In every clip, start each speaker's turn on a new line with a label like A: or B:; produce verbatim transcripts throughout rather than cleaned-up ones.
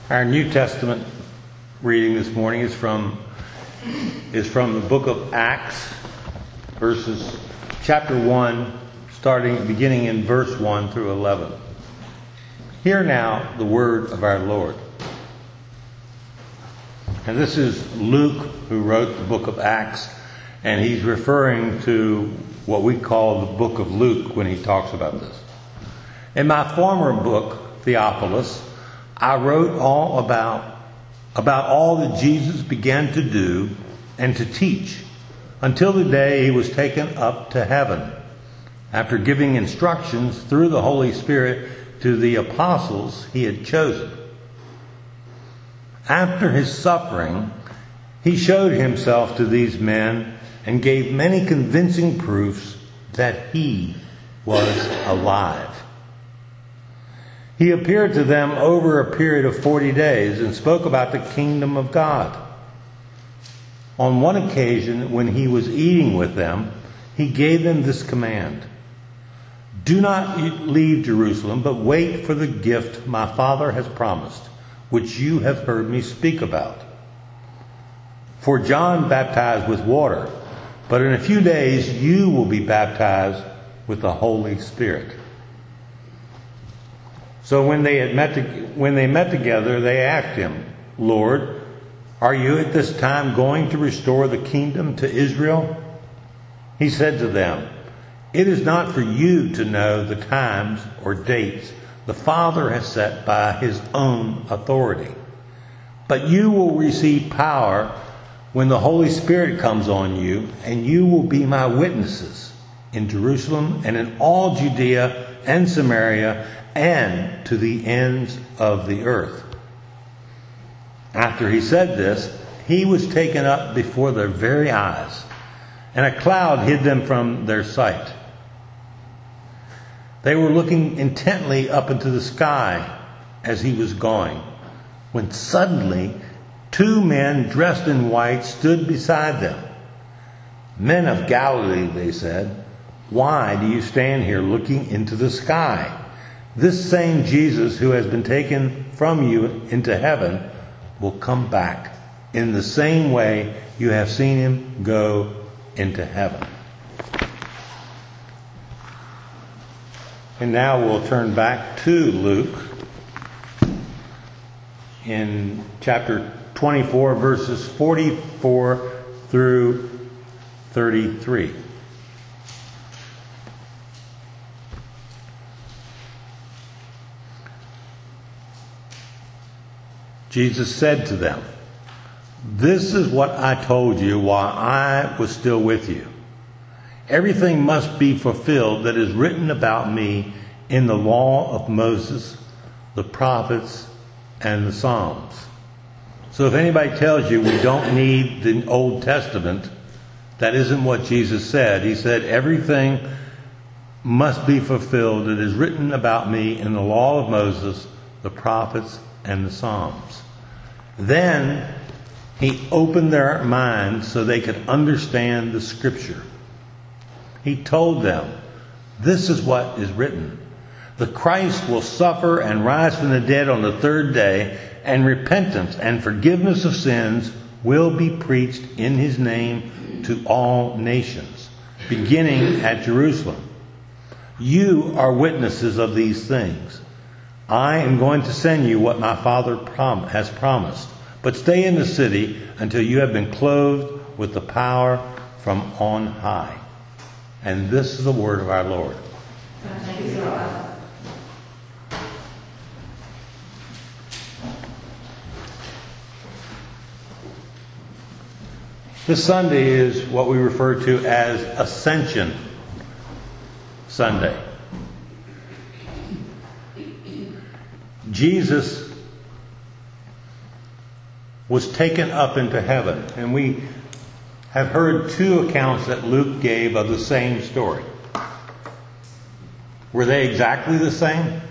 A: Our New Testament reading this morning is from is from the book of Acts, verses chapter one, starting beginning in verse one through eleven. Hear now the word of our Lord. And this is Luke who wrote the book of Acts, and he's referring to what we call the book of Luke when he talks about this. In my former book, Theophilus, I wrote all about about all that Jesus began to do and to teach until the day he was taken up to heaven, after giving instructions through the Holy Spirit to the apostles he had chosen. After his suffering, he showed himself to these men and gave many convincing proofs that he was alive. He appeared to them over a period of forty days and spoke about the kingdom of God. On one occasion, when he was eating with them, he gave them this command: "Do not leave Jerusalem, but wait for the gift my Father has promised, which you have heard me speak about. For John baptized with water, but in a few days you will be baptized with the Holy Spirit." So when they had met, to, when they met together, they asked him, "Lord, are you at this time going to restore the kingdom to Israel?" He said to them, "It is not for you to know the times or dates the Father has set by his own authority. But you will receive power when the Holy Spirit comes on you, and you will be my witnesses in Jerusalem and in all Judea and Samaria and to the ends of the earth." After he said this, he was taken up before their very eyes, and a cloud hid them from their sight. They were looking intently up into the sky as he was going, when suddenly two men dressed in white stood beside them. "Men of Galilee," they said, "why do you stand here looking into the sky? This same Jesus who has been taken from you into heaven will come back in the same way you have seen him go into heaven." And now we'll turn back to Luke in chapter twenty-four, verses forty-four through thirty-three. Jesus said to them, "This is what I told you while I was still with you. Everything must be fulfilled that is written about me in the law of Moses, the prophets, and the Psalms." So if anybody tells you we don't need the Old Testament, that isn't what Jesus said. He said everything must be fulfilled that is written about me in the law of Moses, the prophets, and the Psalms. Then he opened their minds so they could understand the scripture. He told them, "This is what is written. The Christ will suffer and rise from the dead on the third day, and repentance and forgiveness of sins will be preached in his name to all nations, beginning at Jerusalem. You are witnesses of these things. I am going to send you what my Father prom- has promised, but stay in the city until you have been clothed with the power from on high." And this is the word of our Lord.
B: Thank you, God.
A: This Sunday is what we refer to as Ascension Sunday. Jesus was taken up into heaven, and we have heard two accounts that Luke gave of the same story. Were they exactly the same?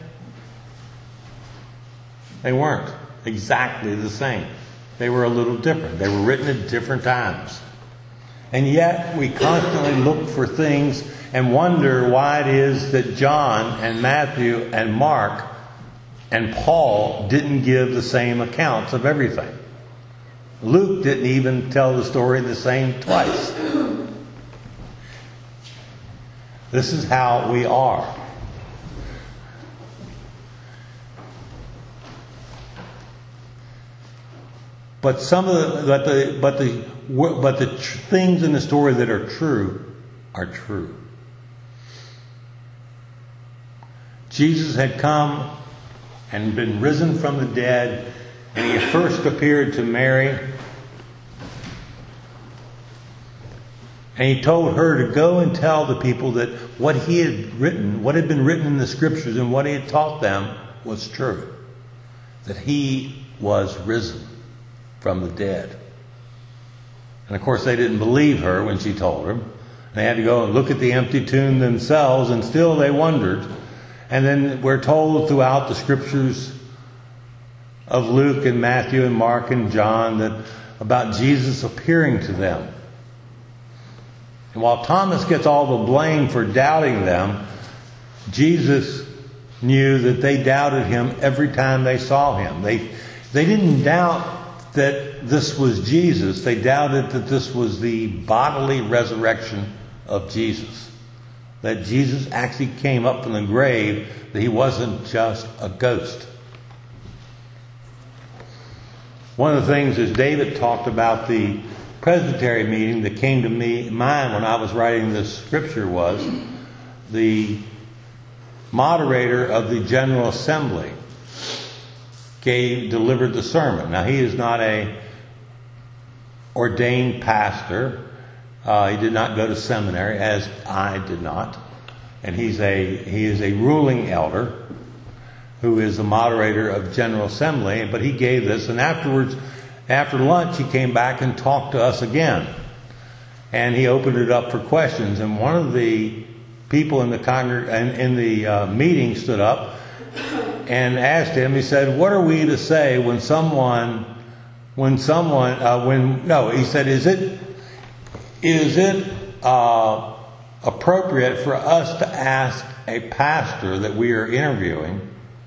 A: They weren't exactly the same. They were a little different. They were written at different times. And yet we constantly look for things and wonder why it is that John and Matthew and Mark And Paul didn't give the same accounts of everything. Luke didn't even tell the story the same twice. This is how we are. But some of the but the but the but the tr- things in the story that are true are true. Jesus had come and been risen from the dead, and he first appeared to Mary, and he told her to go and tell the people that what he had written, what had been written in the scriptures and what he had taught them was true. That he was risen from the dead. And of course they didn't believe her when she told them. They had to go and look at the empty tomb themselves, and still they wondered. And then we're told throughout the scriptures of Luke and Matthew and Mark and John that about Jesus appearing to them. And while Thomas gets all the blame for doubting them, Jesus knew that they doubted him every time they saw him. They, they didn't doubt that this was Jesus. They doubted that this was the bodily resurrection of Jesus. That Jesus actually came up from the grave, that he wasn't just a ghost. One of the things is David talked about the Presbytery meeting that came to me mind when I was writing this scripture was the moderator of the General Assembly gave delivered the sermon. Now he is not a ordained pastor. Uh, he did not go to seminary, as I did not, and he's a he is a ruling elder who is the moderator of General Assembly. But he gave this, and afterwards, after lunch, he came back and talked to us again, and he opened it up for questions. And one of the people in the congreg- in, in the uh, meeting stood up and asked him. He said, "What are we to say when someone, when someone, uh, when no?" He said, "Is it, is it uh, appropriate for us to ask a pastor that we are interviewing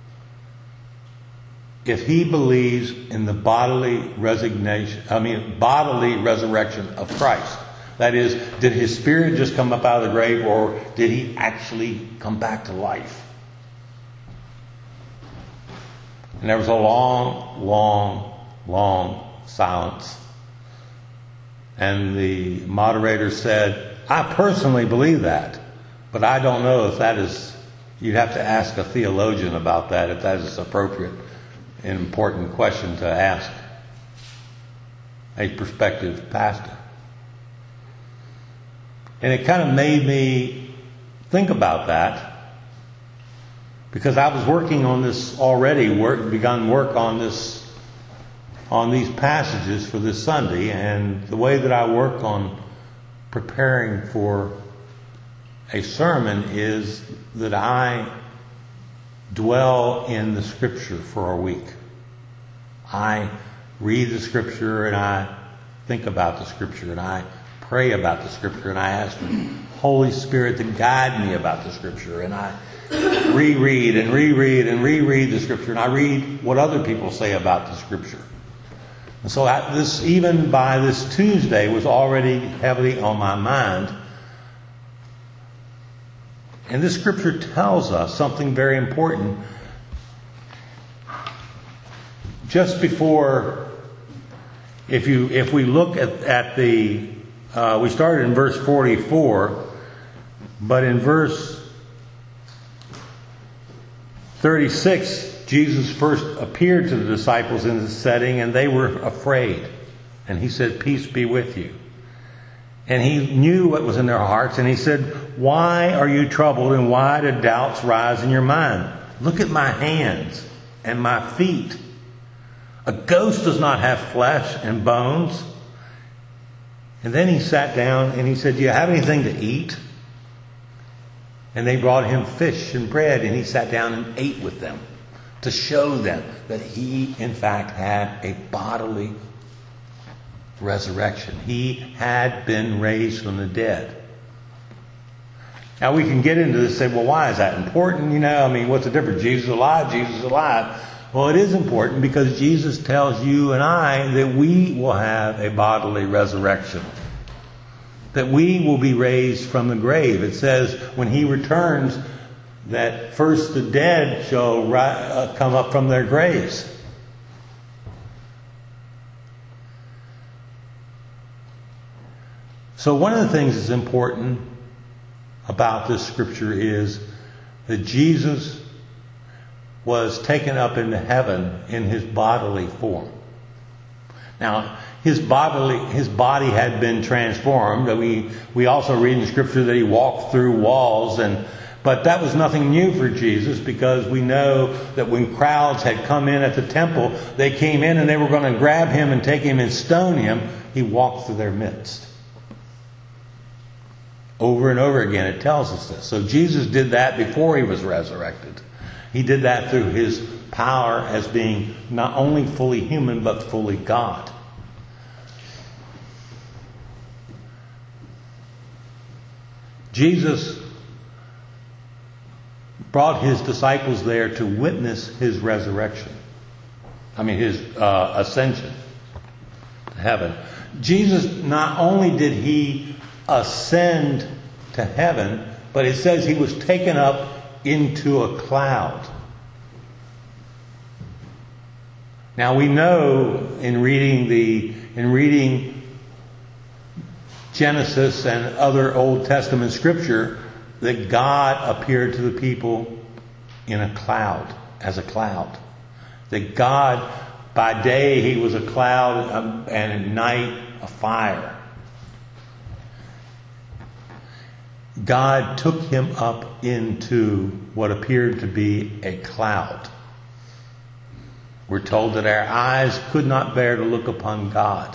A: if he believes in the bodily resignation? I mean, bodily resurrection of Christ? That is, did his spirit just come up out of the grave, or did he actually come back to life?" And there was a long, long, long silence. And the moderator said, "I personally believe that, but I don't know if that is, you'd have to ask a theologian about that, if that is appropriate and important question to ask a prospective pastor." And it kind of made me think about that, because I was working on this already, work, begun work on this, on these passages for this Sunday. And the way that I work on preparing for a sermon is that I dwell in the scripture for a week. I read the scripture, and I think about the scripture, and I pray about the scripture, and I ask the Holy Spirit to guide me about the scripture, and I reread and reread and reread the scripture, and I read what other people say about the scripture. And so I, this, even by this Tuesday, was already heavily on my mind. And this scripture tells us something very important. Just before, if you if we look at, at the, uh, we started in verse forty-four, but in verse thirty-six, Jesus first appeared to the disciples in this setting, and they were afraid. And he said, "Peace be with you." And he knew what was in their hearts, and he said, "Why are you troubled, and why do doubts rise in your mind? Look at my hands and my feet. A ghost does not have flesh and bones." And then he sat down and he said, "Do you have anything to eat?" And they brought him fish and bread, and he sat down and ate with them to show them that he, in fact, had a bodily resurrection. He had been raised from the dead. Now we can get into this and say, well, why is that important? You know, I mean, what's the difference? Jesus alive, Jesus alive. Well, it is important because Jesus tells you and I that we will have a bodily resurrection. That we will be raised from the grave. It says when he returns that first the dead shall ri- uh, come up from their graves. So one of the things that's important about this scripture is that Jesus was taken up into heaven in his bodily form. Now, his bodily, his body had been transformed. We we also read in Scripture that he walked through walls, and but that was nothing new for Jesus, because we know that when crowds had come in at the temple, they came in and they were going to grab him and take him and stone him. He walked through their midst. Over and over again, it tells us this. So Jesus did that before he was resurrected. He did that through his power as being not only fully human, but fully God. Jesus brought his disciples there to witness his resurrection. I mean, his uh, ascension to heaven. Jesus, not only did he ascend to heaven, but it says he was taken up into a cloud. Now we know in reading the in reading Genesis and other Old Testament scripture that God appeared to the people in a cloud, as a cloud. That God, by day he was a cloud, um, and at night a fire. God took him up into what appeared to be a cloud. We're told that our eyes could not bear to look upon God.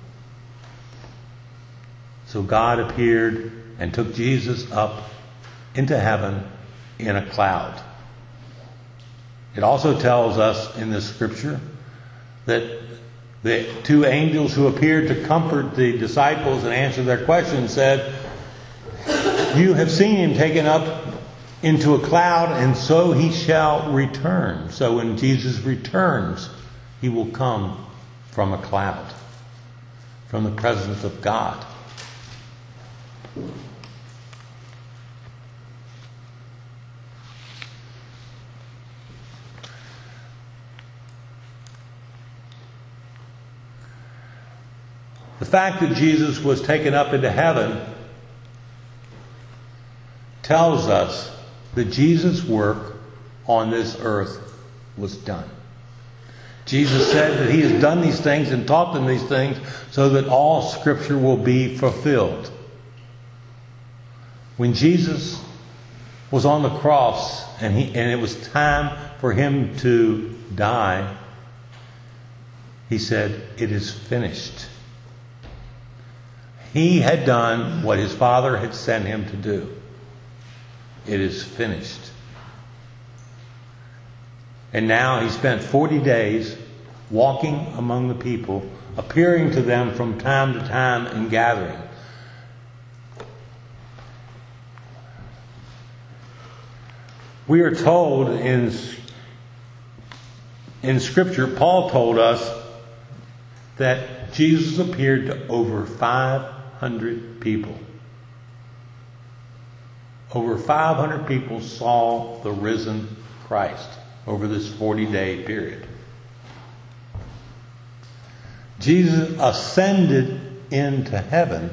A: So God appeared and took Jesus up into heaven in a cloud. It also tells us in this scripture that the two angels who appeared to comfort the disciples and answer their questions said, "You have seen him taken up into a cloud, and so he shall return." So when Jesus returns, he will come from a cloud, from the presence of God. The fact that Jesus was taken up into heaven tells us that Jesus' work on this earth was done. Jesus said that he has done these things and taught them these things so that all Scripture will be fulfilled. When Jesus was on the cross and he and it was time for him to die, he said, "It is finished." He had done what his Father had sent him to do. It is finished. And now he spent forty days walking among the people, appearing to them from time to time and gathering. We are told in, in Scripture, Paul told us that Jesus appeared to over five hundred people. Over five hundred people saw the risen Christ over this forty-day period. Jesus ascended into heaven,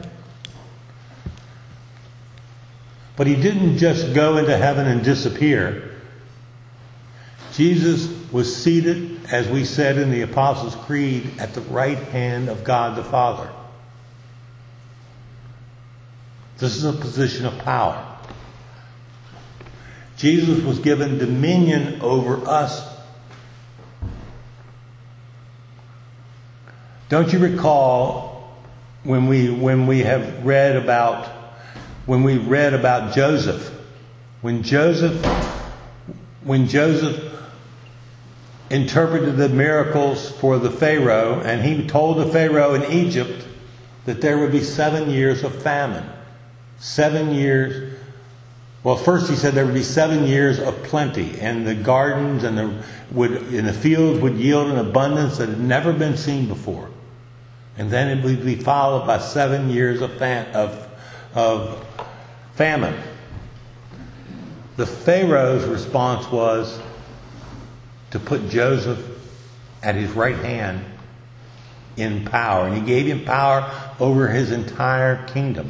A: but he didn't just go into heaven and disappear. Jesus was seated, as we said in the Apostles' Creed, at the right hand of God the Father. This is a position of power. Jesus was given dominion over us. Don't you recall when we when we have read about when we read about Joseph, when Joseph when Joseph interpreted the miracles for the Pharaoh, and he told the Pharaoh in Egypt that there would be seven years of famine, seven years Well, first he said there would be seven years of plenty, and the gardens and the would and the fields would yield an abundance that had never been seen before. And then it would be followed by seven years of fam- of of famine. The Pharaoh's response was to put Joseph at his right hand in power, and he gave him power over his entire kingdom.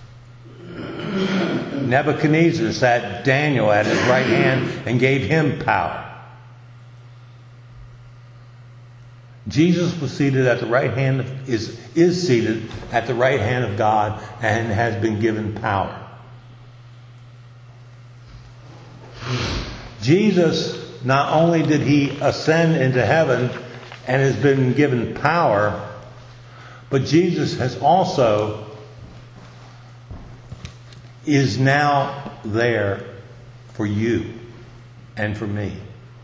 A: Nebuchadnezzar sat Daniel at his right hand and gave him power. Jesus was seated at the right hand of, is is seated at the right hand of God and has been given power. Jesus, not only did he ascend into heaven and has been given power, but Jesus has also is now there for you and for me.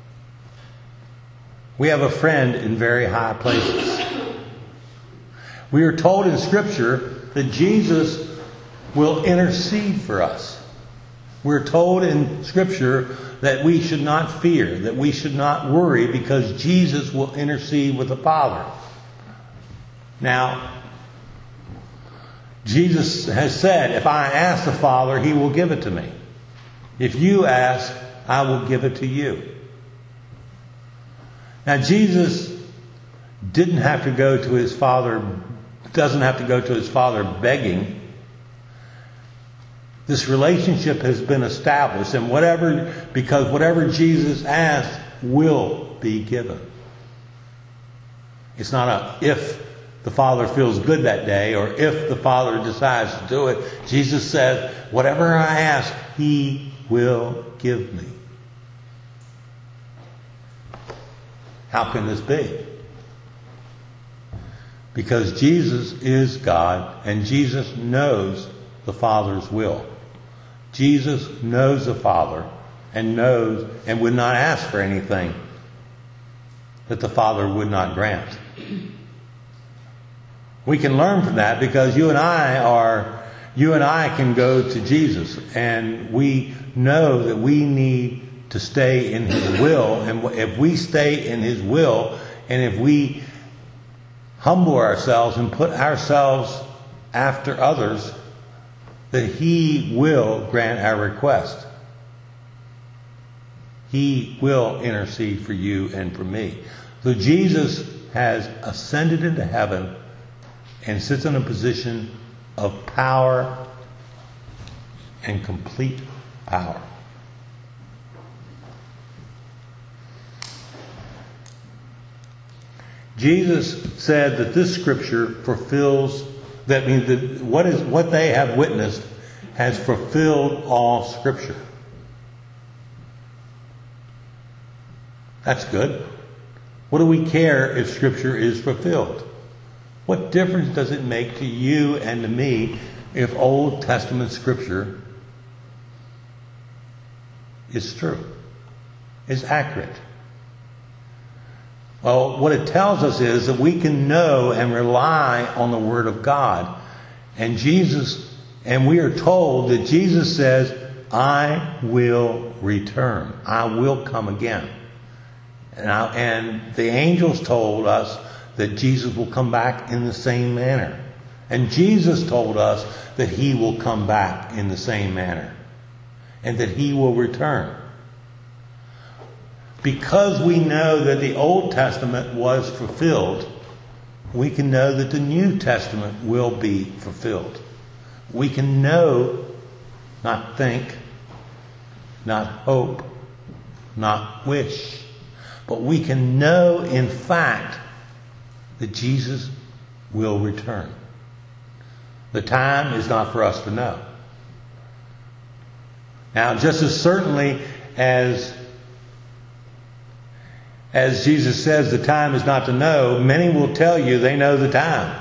A: We have a friend in very high places. We are told in Scripture that Jesus will intercede for us. We're told in Scripture that we should not fear, that we should not worry, because Jesus will intercede with the Father. Now, Jesus has said, if I ask the Father, He will give it to me. If you ask, I will give it to you. Now, Jesus didn't have to go to His Father, doesn't have to go to His Father begging. This relationship has been established, and whatever, because whatever Jesus asks will be given. It's not a if the Father feels good that day, or if the Father decides to do it. Jesus said, whatever I ask, He will give me. How can this be? Because Jesus is God, and Jesus knows the Father's will. Jesus knows the Father and knows and would not ask for anything that the Father would not grant. We can learn from that because you and I are, you and I can go to Jesus, and we know that we need to stay in His will. And if we stay in His will, and if we humble ourselves and put ourselves after others, that He will grant our request. He will intercede for you and for me. So Jesus has ascended into heaven and sits in a position of power and complete power. Jesus said that this scripture fulfills, that means that what is what they have witnessed has fulfilled all Scripture. That's good. What do we care if Scripture is fulfilled? What difference does it make to you and to me if Old Testament Scripture is true, is accurate? Well, what it tells us is that we can know and rely on the Word of God. And Jesus, and we are told that Jesus says, I will return. I will come again. And, I, and the angels told us that Jesus will come back in the same manner. And Jesus told us that He will come back in the same manner. And that He will return. Because we know that the Old Testament was fulfilled, we can know that the New Testament will be fulfilled. We can know, not think, not hope, not wish, but we can know in fact that Jesus will return. The time is not for us to know. Now, just as certainly as As Jesus says, the time is not to know, many will tell you they know the time.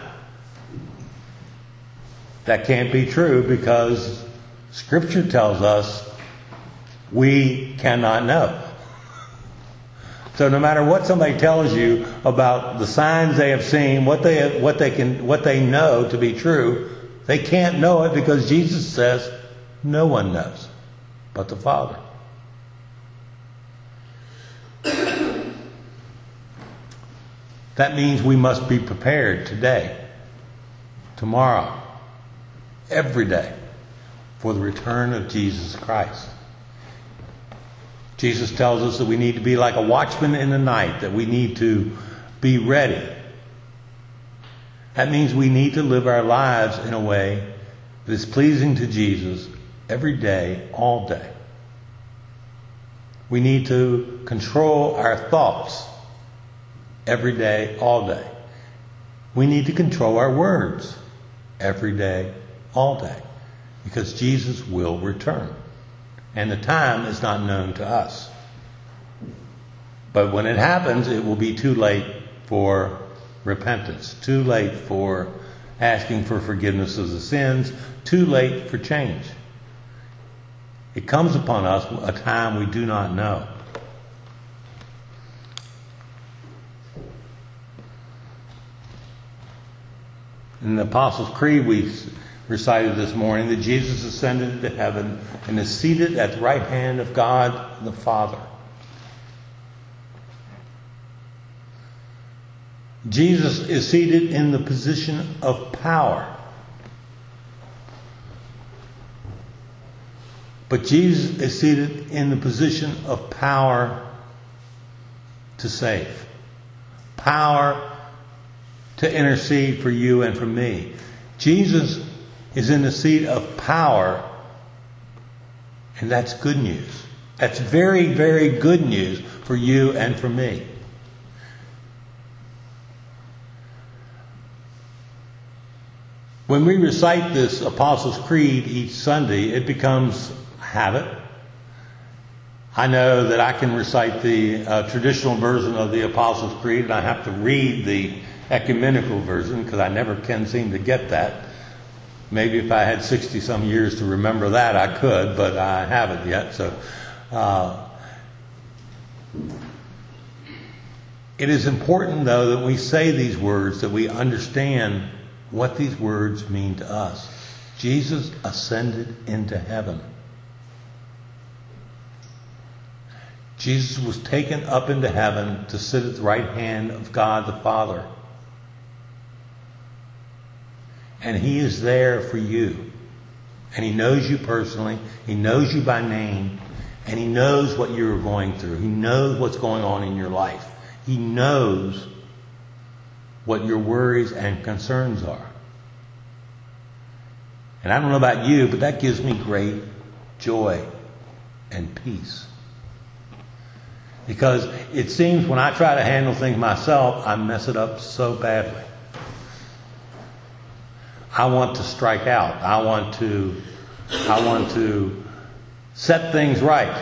A: That can't be true because Scripture tells us we cannot know. So no matter what somebody tells you about the signs they have seen, what they what they can what they know to be true, they can't know it because Jesus says no one knows. but the Father. That means we must be prepared today, tomorrow, every day for the return of Jesus Christ. Jesus tells us that we need to be like a watchman in the night, that we need to be ready. That means we need to live our lives in a way that is pleasing to Jesus every day, all day. We need to control our thoughts every day, all day. We need to control our words every day, all day. Because Jesus will return. And the time is not known to us. But when it happens, it will be too late for repentance. Too late for asking for forgiveness of the sins. Too late for change. It comes upon us a time we do not know. In the Apostles' Creed we recited this morning that Jesus ascended into heaven and is seated at the right hand of God the Father. Jesus is seated in the position of power. But Jesus is seated in the position of power to save. Power to intercede for you and for me. Jesus is in the seat of power, and that's good news. That's very, very good news for you and for me. When we recite this Apostles' Creed each Sunday, it becomes a habit. I know that I can recite the uh, traditional version of the Apostles' Creed, and I have to read the ecumenical version because I never can seem to get that. Maybe if I had sixty some years to remember that, I could, but I haven't yet. So, uh, it is important, though, that we say these words, that we understand what these words mean to us. Jesus ascended into heaven. Jesus was taken up into heaven to sit at the right hand of God the Father. And He is there for you. And He knows you personally. He knows you by name. And He knows what you're going through. He knows what's going on in your life. He knows what your worries and concerns are. And I don't know about you, but that gives me great joy and peace. Because it seems when I try to handle things myself, I mess it up so badly. I want to strike out. I want to, I want to set things right.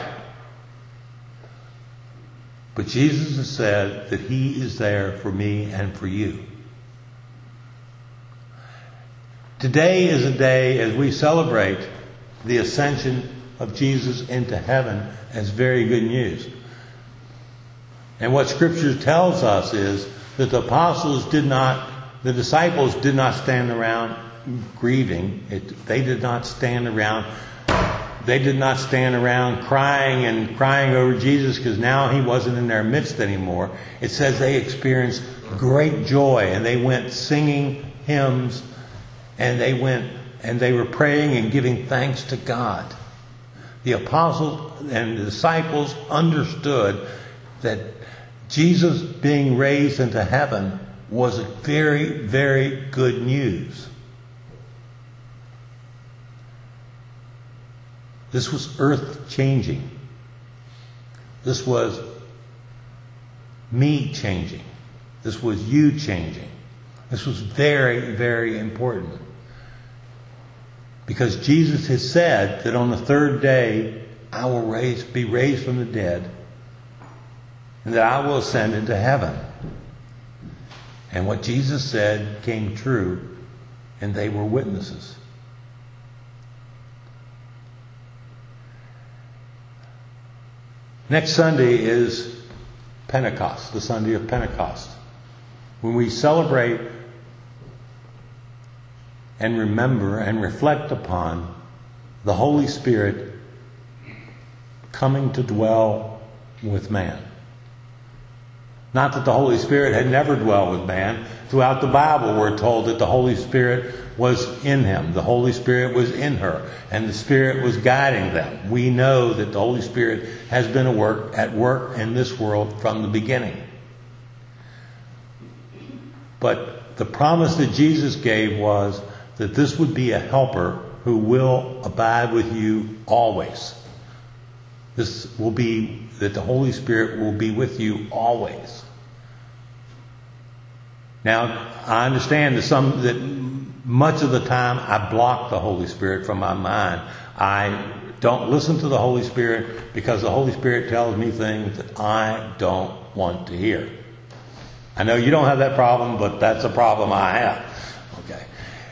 A: But Jesus has said that He is there for me and for you. Today is a day as we celebrate the ascension of Jesus into heaven as very good news. And what Scripture tells us is that the apostles did not, the disciples did not stand around grieving. It, they did not stand around, they did not stand around crying and crying over Jesus because now He wasn't in their midst anymore. It says they experienced great joy and they went singing hymns and they went and they were praying and giving thanks to God. The apostles and the disciples understood that Jesus being raised into heaven was very, very good news. This was earth-changing. This was me changing. This was you changing. This was very, very important. Because Jesus has said that on the third day I will raise, be raised from the dead, and that I will ascend into heaven. And what Jesus said came true, and they were witnesses. Next Sunday is Pentecost, the Sunday of Pentecost, when we celebrate and remember and reflect upon the Holy Spirit coming to dwell with man. Not that the Holy Spirit had never dwelled with man. Throughout the Bible, we're told that the Holy Spirit was in him. The Holy Spirit was in her. And the Spirit was guiding them. We know that the Holy Spirit has been at work, at work in this world from the beginning. But the promise that Jesus gave was that this would be a helper who will abide with you always. This will be that the Holy Spirit will be with you always. Now, I understand that some that much of the time I block the Holy Spirit from my mind. I don't listen to the Holy Spirit because the Holy Spirit tells me things that I don't want to hear. I know you don't have that problem, but that's a problem I have. Okay.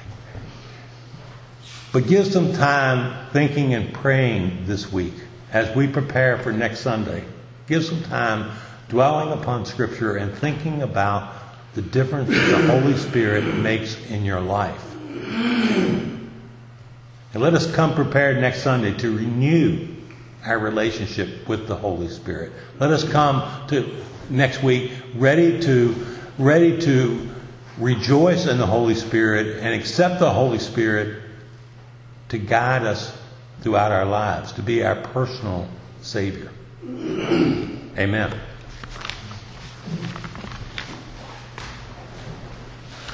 A: But give some time thinking and praying this week as we prepare for next Sunday. Give some time dwelling upon Scripture and thinking about the difference that the Holy Spirit makes in your life. And let us come prepared next Sunday to renew our relationship with the Holy Spirit. Let us come to next week ready to ready to rejoice in the Holy Spirit and accept the Holy Spirit to guide us throughout our lives, to be our personal Savior. Amen.